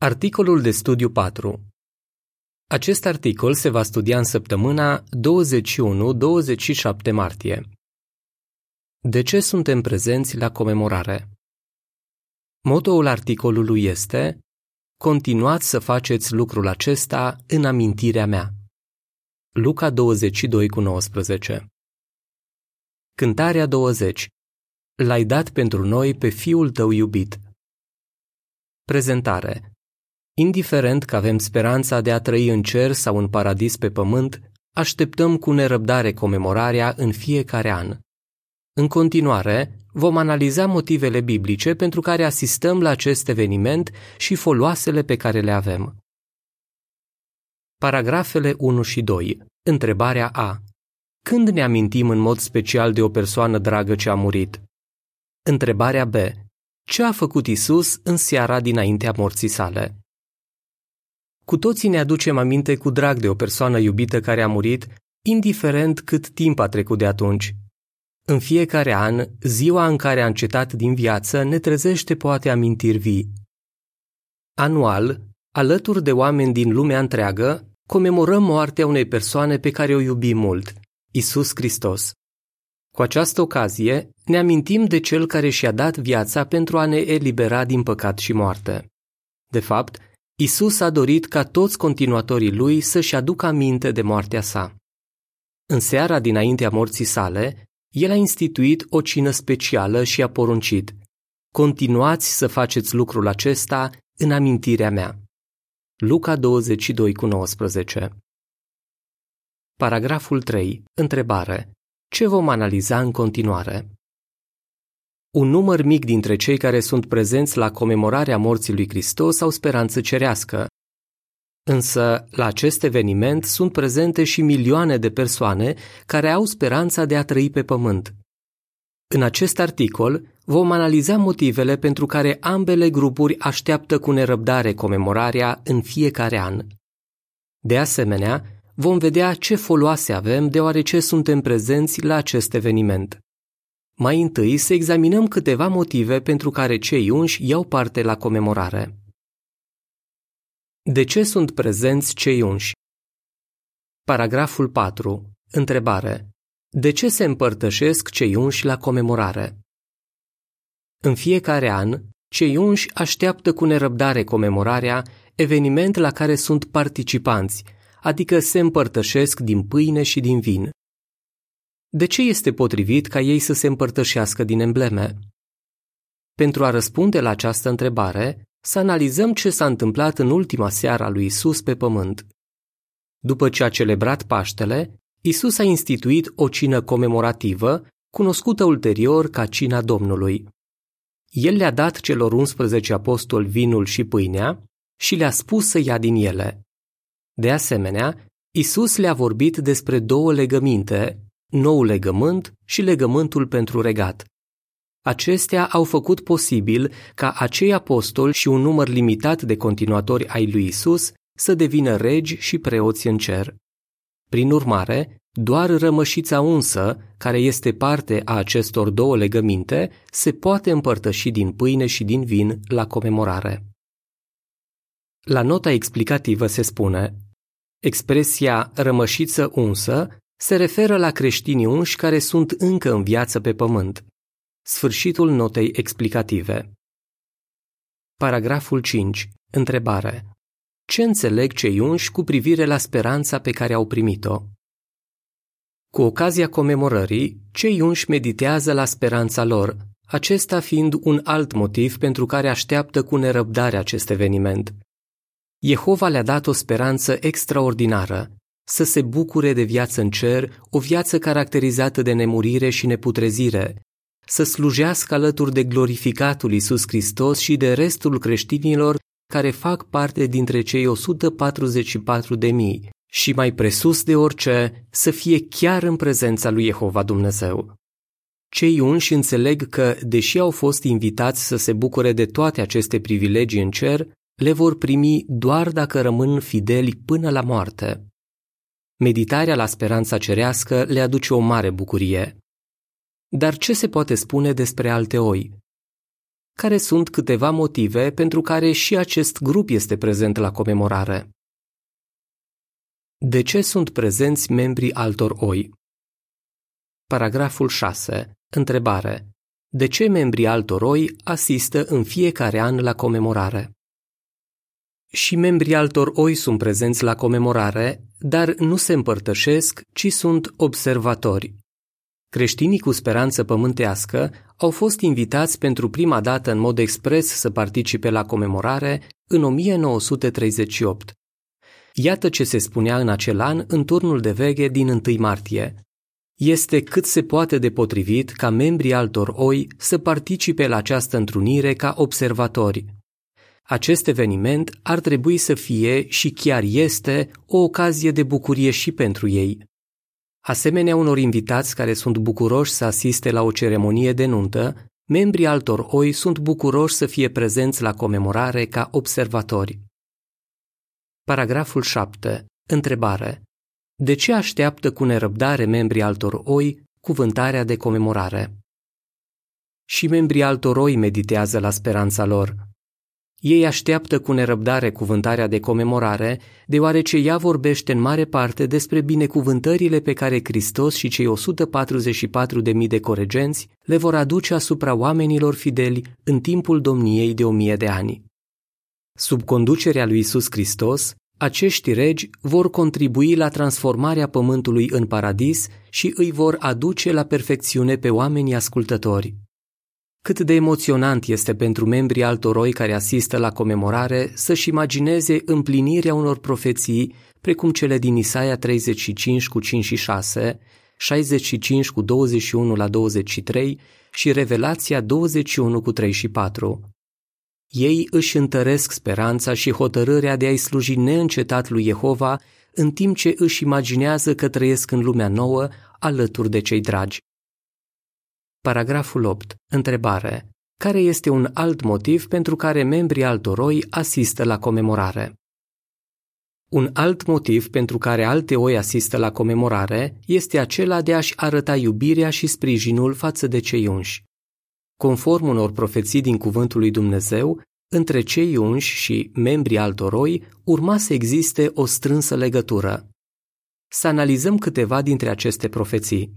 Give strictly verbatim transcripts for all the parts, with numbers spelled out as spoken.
Articolul de studiu patru. Acest articol se va studia în săptămâna douăzeci și unu douăzeci și șapte martie. De ce suntem prezenți la comemorare? Motoul articolului este: continuați să faceți lucrul acesta în amintirea mea. Luca douăzeci și doi cu nouăsprezece. Cântarea douăzeci. L-ai dat pentru noi pe Fiul tău iubit. Prezentare. Indiferent că avem speranța de a trăi în cer sau în paradis pe pământ, așteptăm cu nerăbdare comemorarea în fiecare an. În continuare, vom analiza motivele biblice pentru care asistăm la acest eveniment și foloasele pe care le avem. Paragrafele unu și doi. Întrebarea A. Când ne amintim în mod special de o persoană dragă ce a murit? Întrebarea B. Ce a făcut Isus în seara dinaintea morții sale? Cu toții ne aducem aminte cu drag de o persoană iubită care a murit, indiferent cât timp a trecut de atunci. În fiecare an, ziua în care a încetat din viață ne trezește poate amintiri vii. Anual, alături de oameni din lumea întreagă, comemorăm moartea unei persoane pe care o iubim mult, Isus Hristos. Cu această ocazie, ne amintim de Cel care și-a dat viața pentru a ne elibera din păcat și moarte. De fapt, Isus a dorit ca toți continuatorii Lui să-și aducă aminte de moartea sa. În seara dinaintea morții sale, El a instituit o cină specială și a poruncit: continuați să faceți lucrul acesta în amintirea mea. Luca douăzeci și doi cu nouăsprezece. Paragraful trei. Întrebare. Ce vom analiza în continuare? Un număr mic dintre cei care sunt prezenți la comemorarea morții lui Hristos au speranță cerească. Însă, la acest eveniment sunt prezente și milioane de persoane care au speranța de a trăi pe pământ. În acest articol vom analiza motivele pentru care ambele grupuri așteaptă cu nerăbdare comemorarea în fiecare an. De asemenea, vom vedea ce foloase avem deoarece suntem prezenți la acest eveniment. Mai întâi să examinăm câteva motive pentru care cei unși iau parte la comemorare. De ce sunt prezenți cei unși? Paragraful patru. Întrebare. De ce se împărtășesc cei unși la comemorare? În fiecare an, cei unși așteaptă cu nerăbdare comemorarea, eveniment la care sunt participanți, adică se împărtășesc din pâine și din vin. De ce este potrivit ca ei să se împărtășească din embleme? Pentru a răspunde la această întrebare, să analizăm ce s-a întâmplat în ultima seară a lui Isus pe pământ. După ce a celebrat Paștele, Isus a instituit o cină comemorativă, cunoscută ulterior ca Cina Domnului. El le-a dat celor unsprezece apostoli vinul și pâinea și le-a spus să ia din ele. De asemenea, Isus le-a vorbit despre două legăminte, noul legământ și legământul pentru regat. Acestea au făcut posibil ca acei apostoli și un număr limitat de continuatori ai lui Isus să devină regi și preoți în cer. Prin urmare, doar rămășița unsă, care este parte a acestor două legăminte, se poate împărtăși din pâine și din vin la comemorare. La nota explicativă se spune: expresia rămășiță unsă se referă la creștinii unși care sunt încă în viață pe pământ. Sfârșitul notei explicative. Paragraful cinci. Întrebare. Ce înțeleg cei unși cu privire la speranța pe care au primit-o? Cu ocazia comemorării, cei unși meditează la speranța lor, acesta fiind un alt motiv pentru care așteaptă cu nerăbdare acest eveniment. Jehova le-a dat o speranță extraordinară, să se bucure de viață în cer, o viață caracterizată de nemurire și neputrezire, să slujească alături de glorificatul Iisus Hristos și de restul creștinilor care fac parte dintre cei o sută patruzeci și patru de mii și mai presus de orice, să fie chiar în prezența lui Jehova Dumnezeu. Cei unși înțeleg că, deși au fost invitați să se bucure de toate aceste privilegii în cer, le vor primi doar dacă rămân fideli până la moarte. Meditarea la speranța cerească le aduce o mare bucurie. Dar ce se poate spune despre alteoi? care sunt câteva motive pentru care și acest grup este prezent la comemorare. De ce sunt prezenți membrii altor oi? Paragraful șase. Întrebare. De ce membrii altor oi asistă în fiecare an la comemorare? Și membrii altor oi sunt prezenți la comemorare, dar nu se împărtășesc, ci sunt observatori. Creștinii cu speranță pământească au fost invitați pentru prima dată în mod expres să participe la comemorare în o mie nouă sute treizeci și opt. Iată ce se spunea în acel an în turnul de veghe din întâi martie. Este cât se poate de potrivit ca membrii altor oi să participe la această întrunire ca observatori. Acest eveniment ar trebui să fie și chiar este o ocazie de bucurie și pentru ei. Asemenea unor invitați care sunt bucuroși să asiste la o ceremonie de nuntă, membrii altor oi sunt bucuroși să fie prezenți la comemorare ca observatori. Paragraful șapte. Întrebare. De ce așteaptă cu nerăbdare membrii altor oi cuvântarea de comemorare? Și membrii altor oi meditează la speranța lor. Ei așteaptă cu nerăbdare cuvântarea de comemorare, deoarece ea vorbește în mare parte despre binecuvântările pe care Hristos și cei o sută patruzeci și patru de mii de coregenți le vor aduce asupra oamenilor fideli în timpul domniei de o mie de ani. Sub conducerea lui Iisus Hristos, acești regi vor contribui la transformarea pământului în paradis și îi vor aduce la perfecțiune pe oamenii ascultători. Cât de emoționant este pentru membrii altor oi care asistă la comemorare să-și imagineze împlinirea unor profeții, precum cele din Isaia treizeci și cinci cu cinci și șase, șaizeci și cinci cu douăzeci și unu la douăzeci și trei și Revelația douăzeci și unu cu trei și patru. Ei își întăresc speranța și hotărârea de a-i sluji neîncetat lui Jehova, în timp ce își imaginează că trăiesc în lumea nouă alături de cei dragi. Paragraful opt. Întrebare. Care este un alt motiv pentru care membrii altor oi asistă la comemorare? Un alt motiv pentru care alte oi asistă la comemorare este acela de a-și arăta iubirea și sprijinul față de cei unși. Conform unor profeții din cuvântul lui Dumnezeu, între cei unși și membrii altor oi urma să existe o strânsă legătură. Să analizăm câteva dintre aceste profeții.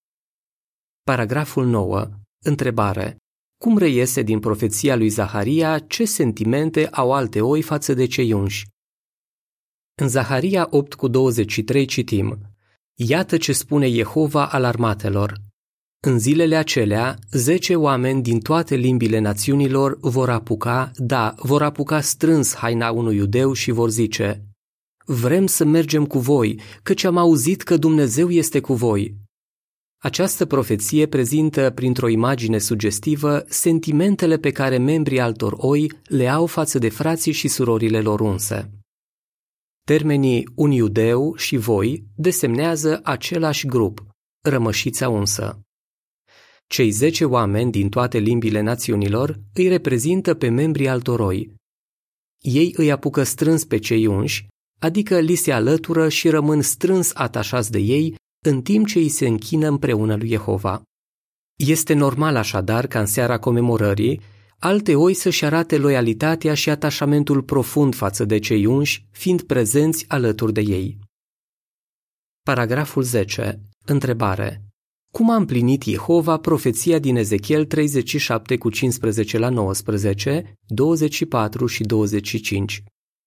Paragraful nouă. Întrebare. Cum reiese din profeția lui Zaharia ce sentimente au alte oi față de cei unși? În Zaharia opt cu douăzeci și trei citim: Iată ce spune Jehova al armatelor. În zilele acelea, zece oameni din toate limbile națiunilor vor apuca, da, vor apuca strâns haina unui iudeu și vor zice: Vrem să mergem cu voi, căci am auzit că Dumnezeu este cu voi. Această profeție prezintă, printr-o imagine sugestivă, sentimentele pe care membrii altor oi le au față de frații și surorile lor unse. Termenii un iudeu și voi desemnează același grup, rămășița unsă. Cei zece oameni din toate limbile națiunilor îi reprezintă pe membrii altor oi. Ei îi apucă strâns pe cei unși, adică li se alătură și rămân strâns atașați de ei, în timp ce îi se închină împreună lui Jehova. Este normal așadar ca în seara comemorării, alte oi să-și arate loialitatea și atașamentul profund față de cei unși, fiind prezenți alături de ei. Paragraful zece. Întrebare. Cum a împlinit Jehova profeția din Ezechiel treizeci și șapte cu cincisprezece la nouăsprezece, douăzeci și patru și douăzeci și cinci?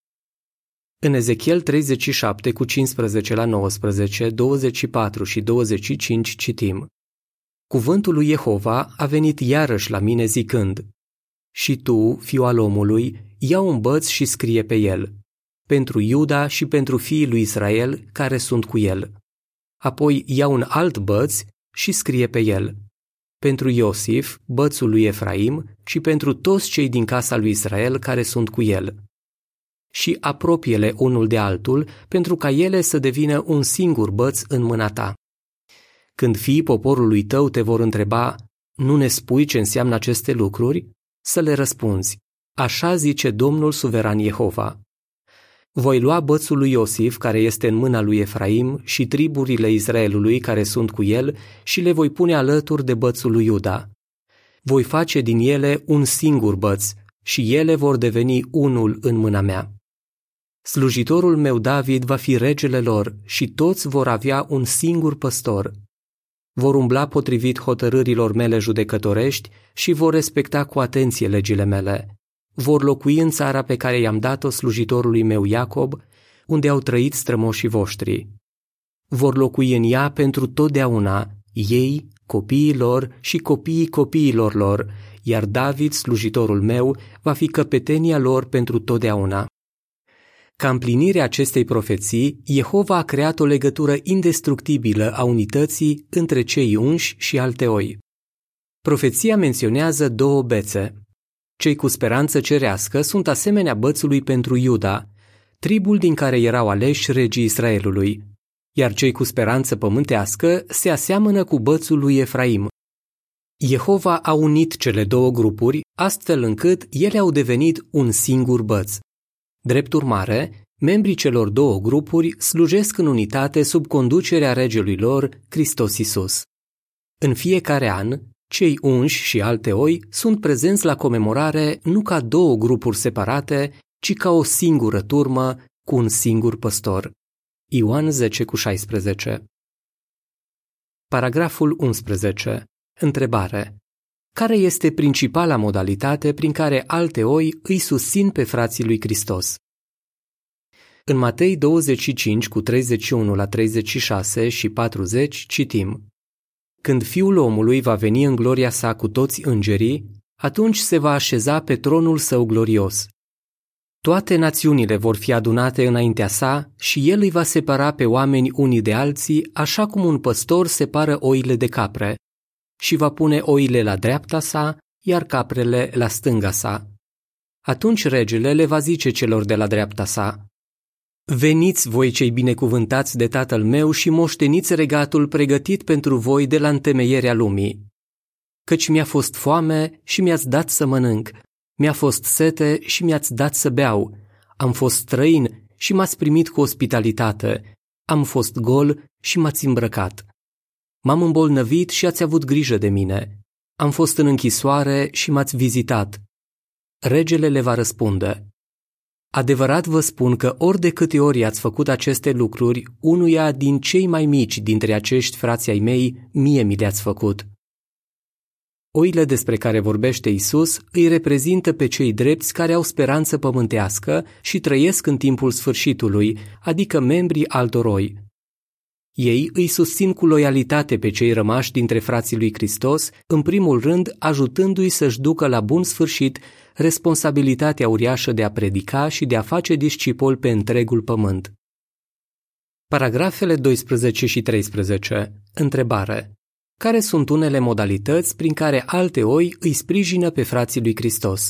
În Ezechiel treizeci și șapte cu cincisprezece la nouăsprezece, douăzeci și patru și douăzeci și cinci citim: Cuvântul lui Jehova a venit iarăși la mine zicând: Și tu, fiu al omului, ia un băț și scrie pe el: Pentru Iuda și pentru fiii lui Israel care sunt cu el. Apoi ia un alt băț și scrie pe el: Pentru Iosif, bățul lui Efraim, și pentru toți cei din casa lui Israel care sunt cu el. Și apropie-le unul de altul, pentru ca ele să devină un singur băț în mâna ta. Când fiii poporului tău te vor întreba: Nu ne spui ce înseamnă aceste lucruri? Să le răspunzi: Așa zice Domnul suveran Jehova. Voi lua bățul lui Iosif, care este în mâna lui Efraim, și triburile Israelului care sunt cu el, și le voi pune alături de bățul lui Iuda. voi face din ele un singur băț și ele vor deveni unul în mâna mea. Slujitorul meu David va fi regele lor și toți vor avea un singur păstor. Vor umbla potrivit hotărârilor mele judecătorești și vor respecta cu atenție legile mele. Vor locui în țara pe care i-am dat-o slujitorului meu Iacob, unde au trăit strămoșii voștri. Vor locui în ea pentru totdeauna, ei, copiii lor și copiii copiilor lor, iar David, slujitorul meu, va fi căpetenia lor pentru totdeauna. Ca împlinirea acestei profeții, Jehova a creat o legătură indestructibilă a unității între cei unși și alteoi. Profeția menționează două bețe. Cei cu speranță cerească sunt asemenea bățului pentru Iuda, tribul din care erau aleși regii Israelului, iar cei cu speranță pământească se aseamănă cu bățul lui Efraim. Jehova a unit cele două grupuri, astfel încât ele au devenit un singur băț. Drept urmare, membrii celor două grupuri slujesc în unitate sub conducerea regelui lor, Hristos Iisus. În fiecare an, cei unși și alteoi sunt prezenți la comemorare nu ca două grupuri separate, ci ca o singură turmă cu un singur păstor. Ioan zece cu șaisprezece. Paragraful unsprezece. Întrebare. Care este principala modalitate prin care alteoi îi susțin pe frații lui Hristos? În Matei douăzeci și cinci cu treizeci și unu la treizeci și șase și patruzeci citim: Când Fiul omului va veni în gloria sa cu toți îngerii, atunci se va așeza pe tronul său glorios. Toate națiunile vor fi adunate înaintea sa și el îi va separa pe oameni unii de alții, așa cum un păstor separă oile de capre, și va pune oile la dreapta sa, iar caprele la stânga sa. Atunci regele le va zice celor de la dreapta sa: Veniți voi cei binecuvântați de Tatăl meu și moșteniți regatul pregătit pentru voi de la întemeierea lumii. Căci mi-a fost foame și mi-ați dat să mănânc, mi-a fost sete și mi-ați dat să beau, am fost străin și m-ați primit cu ospitalitate, am fost gol și m-ați îmbrăcat. M-am îmbolnăvit și ați avut grijă de mine, am fost în închisoare și m-ați vizitat. Regele le va răspunde: Adevărat vă spun că ori de câte ori ați făcut aceste lucruri, unuia din cei mai mici dintre acești frați ai mei, mie mi le-ați făcut. Oile despre care vorbește Isus îi reprezintă pe cei drepți care au speranță pământească și trăiesc în timpul sfârșitului, adică membrii altor oi. Ei îi susțin cu loialitate pe cei rămași dintre frații lui Hristos, în primul rând ajutându-i să-și ducă la bun sfârșit responsabilitatea uriașă de a predica și de a face discipoli pe întregul pământ. Paragrafele doisprezece și treisprezece. Întrebare. Care sunt unele modalități prin care alteoi îi sprijină pe frații lui Hristos?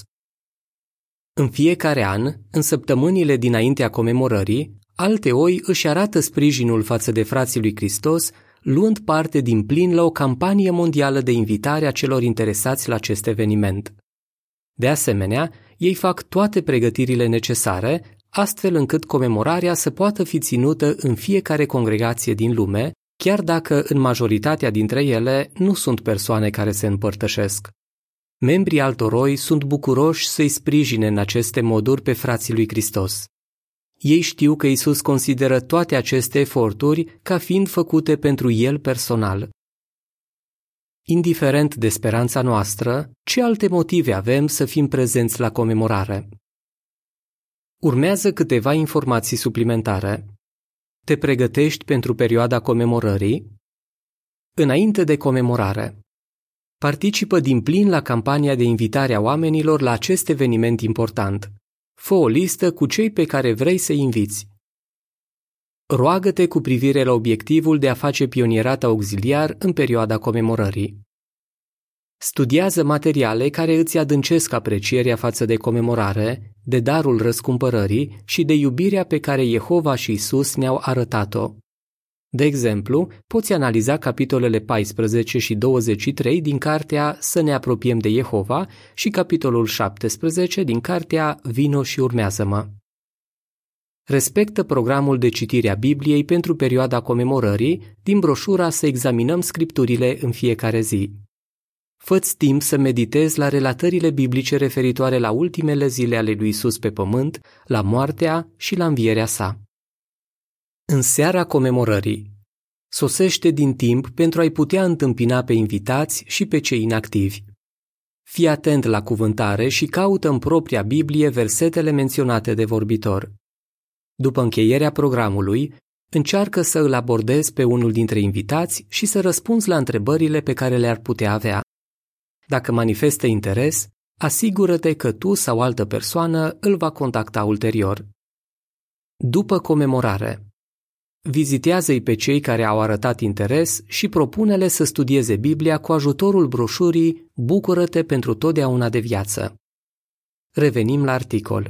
În fiecare an, în săptămânile dinaintea comemorării, alteoi își arată sprijinul față de frații lui Hristos, luând parte din plin la o campanie mondială de invitare a celor interesați la acest eveniment. De asemenea, ei fac toate pregătirile necesare, astfel încât comemorarea să poată fi ținută în fiecare congregație din lume, chiar dacă în majoritatea dintre ele nu sunt persoane care se împărtășesc. Membrii altor oi sunt bucuroși să-i sprijine în aceste moduri pe frații lui Hristos. Ei știu că Isus consideră toate aceste eforturi ca fiind făcute pentru el personal. Indiferent de speranța noastră, ce alte motive avem să fim prezenți la comemorare? Urmează câteva informații suplimentare. Te pregătești pentru perioada comemorării? Înainte de comemorare. Participă din plin la campania de invitare a oamenilor la acest eveniment important. Fă o listă cu cei pe care vrei să-i inviți. Roagă-te cu privire la obiectivul de a face pionierat auxiliar în perioada comemorării. Studiază materiale care îți adâncesc aprecierea față de comemorare, de darul răscumpărării și de iubirea pe care Jehova și Isus ne-au arătat-o. De exemplu, poți analiza capitolele paisprezece și douăzeci și trei din cartea Să ne apropiem de Jehova și capitolul șaptesprezece din cartea Vino și urmează-mă. Respectă programul de citire a Bibliei pentru perioada comemorării din broșura Să examinăm scripturile în fiecare zi. Fă-ți timp să meditezi la relatările biblice referitoare la ultimele zile ale lui Isus pe pământ, la moartea și la învierea sa. În seara comemorării, sosește din timp pentru a-i putea întâmpina pe invitați și pe cei inactivi. Fii atent la cuvântare și caută în propria Biblie versetele menționate de vorbitor. După încheierea programului, încearcă să îl abordezi pe unul dintre invitați și să răspunzi la întrebările pe care le-ar putea avea. Dacă manifestă interes, asigură-te că tu sau altă persoană îl va contacta ulterior. După comemorare, vizitează-i pe cei care au arătat interes și propune-le să studieze Biblia cu ajutorul broșurii Bucură-te pentru totdeauna de viață. Revenim la articol.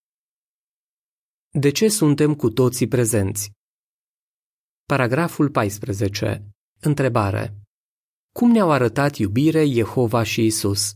De ce suntem cu toții prezenți? Paragraful paisprezece. Întrebare. Cum ne-au arătat iubire Jehova și Isus?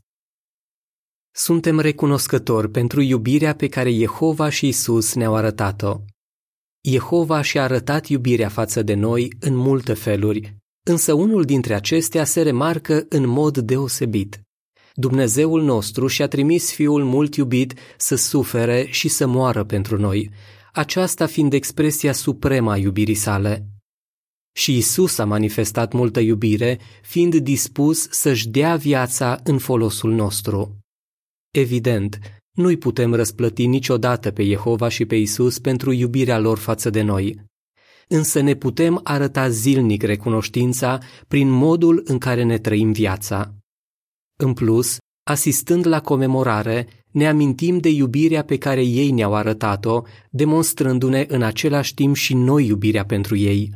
Suntem recunoscători pentru iubirea pe care Jehova și Isus ne-au arătat-o. Jehova și-a arătat iubirea față de noi în multe feluri, însă unul dintre acestea se remarcă în mod deosebit. Dumnezeul nostru și-a trimis Fiul mult iubit să sufere și să moară pentru noi, aceasta fiind expresia supremă a iubirii sale. Și Isus a manifestat multă iubire, fiind dispus să-și dea viața în folosul nostru. Evident, nu-i putem răsplăti niciodată pe Jehova și pe Isus pentru iubirea lor față de noi. Însă ne putem arăta zilnic recunoștința prin modul în care ne trăim viața. În plus, asistând la comemorare, ne amintim de iubirea pe care ei ne-au arătat-o, demonstrându-ne în același timp și noi iubirea pentru ei.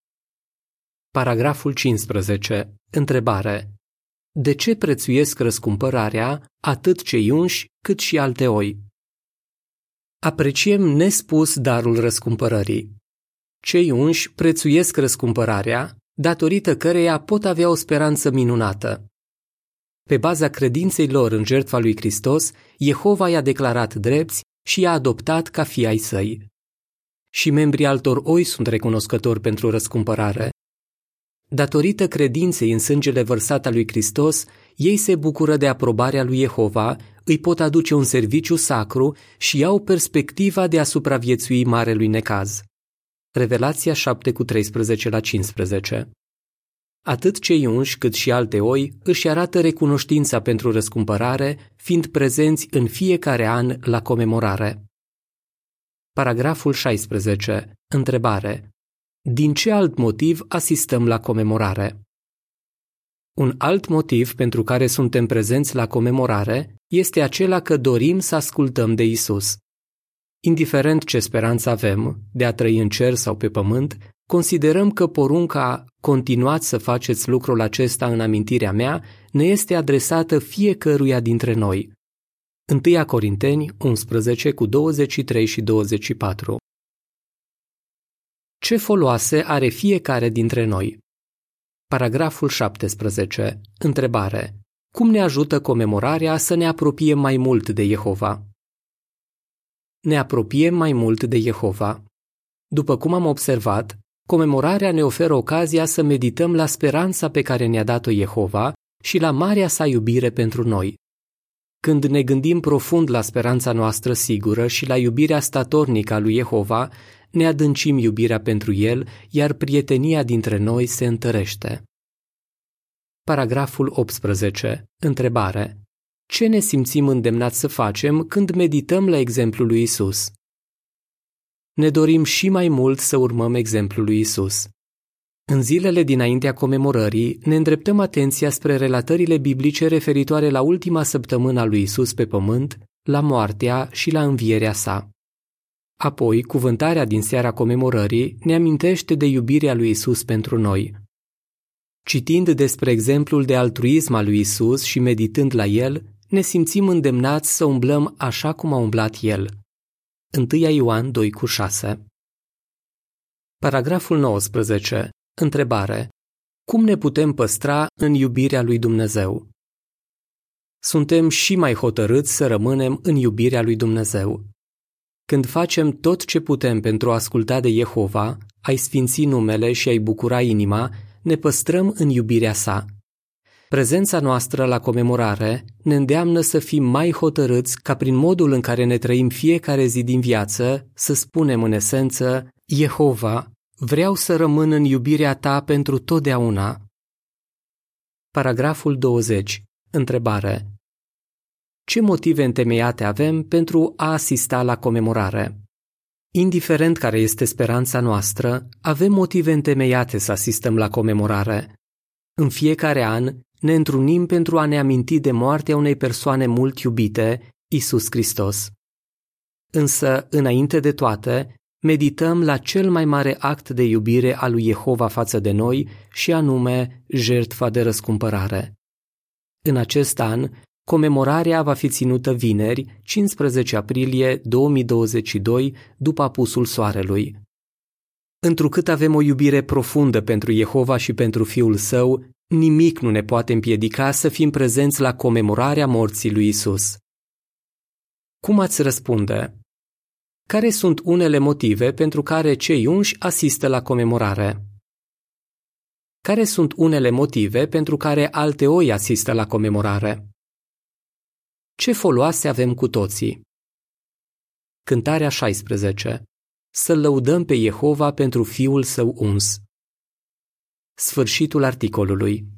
Paragraful cincisprezece. Întrebare. De ce prețuiesc răscumpărarea atât cei unși cât și alteoi? Apreciem nespus darul răscumpărării. Cei unși prețuiesc răscumpărarea, datorită căreia pot avea o speranță minunată. Pe baza credinței lor în jertfa lui Hristos, Jehova i-a declarat drepți și i-a adoptat ca fii ai săi. Și membrii altor oi sunt recunoscători pentru răscumpărare. Datorită credinței în sângele vărsat al lui Hristos, ei se bucură de aprobarea lui Jehova, îi pot aduce un serviciu sacru și au perspectiva de a supraviețui marelui necaz. Revelația șapte cu treisprezece la cincisprezece. Atât cei unși cât și alte oi își arată recunoștința pentru răscumpărare, fiind prezenți în fiecare an la comemorare. Paragraful șaisprezece. Întrebare. Din ce alt motiv asistăm la comemorare? Un alt motiv pentru care suntem prezenți la comemorare este acela că dorim să ascultăm de Isus. Indiferent ce speranță avem, de a trăi în cer sau pe pământ, considerăm că porunca "continuați să faceți lucrul acesta în amintirea mea" ne este adresată fiecăruia dintre noi. întâi Corinteni unsprezece cu douăzeci și trei și douăzeci și patru. Ce foloase are fiecare dintre noi? Paragraful șaptesprezece. Întrebare. Cum ne ajută comemorarea să ne apropiem mai mult de Jehova? Ne apropiem mai mult de Jehova. După cum am observat, comemorarea ne oferă ocazia să medităm la speranța pe care ne-a dat-o Jehova și la marea sa iubire pentru noi. Când ne gândim profund la speranța noastră sigură și la iubirea statornică a lui Jehova, ne adâncim iubirea pentru El, iar prietenia dintre noi se întărește. Paragraful optsprezece. Întrebare. Ce ne simțim îndemnați să facem când medităm la exemplul lui Isus? Ne dorim și mai mult să urmăm exemplul lui Isus. În zilele dinaintea comemorării, ne îndreptăm atenția spre relatările biblice referitoare la ultima săptămână a lui Isus pe pământ, la moartea și la învierea sa. Apoi, cuvântarea din seara comemorării ne amintește de iubirea lui Isus pentru noi. Citind despre exemplul de altruism al lui Isus și meditând la el, ne simțim îndemnați să umblăm așa cum a umblat el. întâi Ioan doi cu șase. Paragraful nouăsprezece. Întrebare. Cum ne putem păstra în iubirea lui Dumnezeu? Suntem și mai hotărâți să rămânem în iubirea lui Dumnezeu. Când facem tot ce putem pentru a asculta de Jehova, a-i sfinți numele și a-i bucura inima, ne păstrăm în iubirea sa. Prezența noastră la comemorare ne îndeamnă să fim mai hotărâți ca prin modul în care ne trăim fiecare zi din viață să spunem în esență: Jehova, vreau să rămân în iubirea ta pentru totdeauna. Paragraful douăzeci. Întrebare. Ce motive întemeiate avem pentru a asista la comemorare? Indiferent care este speranța noastră, avem motive întemeiate să asistăm la comemorare. În fiecare an ne întrunim pentru a ne aminti de moartea unei persoane mult iubite, Iisus Hristos. Însă, înainte de toate, medităm la cel mai mare act de iubire al lui Jehova față de noi și anume jertfa de răscumpărare. În acest an, comemorarea va fi ținută vineri, cincisprezece aprilie două mii douăzeci și doi, după apusul soarelui. Întrucât avem o iubire profundă pentru Jehova și pentru Fiul Său, nimic nu ne poate împiedica să fim prezenți la comemorarea morții lui Isus. Cum ați răspunde? Care sunt unele motive pentru care cei unși asistă la comemorare? Care sunt unele motive pentru care alteoi asistă la comemorare? Ce foloase avem cu toții? Cântarea șaisprezece. Să lăudăm pe Jehova pentru Fiul Său uns. Sfârșitul articolului.